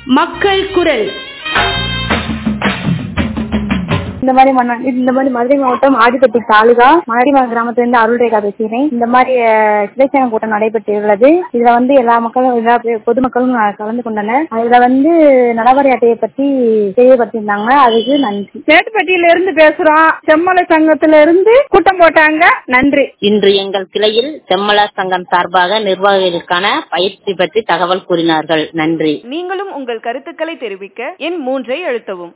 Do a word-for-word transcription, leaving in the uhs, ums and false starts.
மக்கள் குரல். இந்த மாதிரி இந்த மாதிரி மதுரை மாவட்டம் ஆதிப்பட்டி தாலுகா மணடிமலை கிராமத்திலிருந்து அருள்ரேகா பேசுகிறேன். இந்த மாதிரி கிளைச்சங்க கூட்டம் நடைபெற்றுள்ளது. இதுல வந்து எல்லா மக்களும் எல்லா பொதுமக்களும் கலந்து கொண்டனர். அதுல வந்து நலவாரி அட்டையை பற்றி தெளிவுபடுத்தியிருந்தாங்க. அதுக்கு நன்றி. மேட்டுப்பட்டியில இருந்து பேசுறோம். செம்மல சங்கத்தில இருந்து கூட்டம் போட்டாங்க. நன்றி. இன்று எங்கள் கிளையில் செம்மல சங்கம் சார்பாக நிர்வாகிகளுக்கான பயிற்சி பற்றி தகவல் கூறினார்கள். நன்றி. நீங்களும் உங்கள் கருத்துக்களை தெரிவிக்க எண் மூன்றை அழுத்தவும்.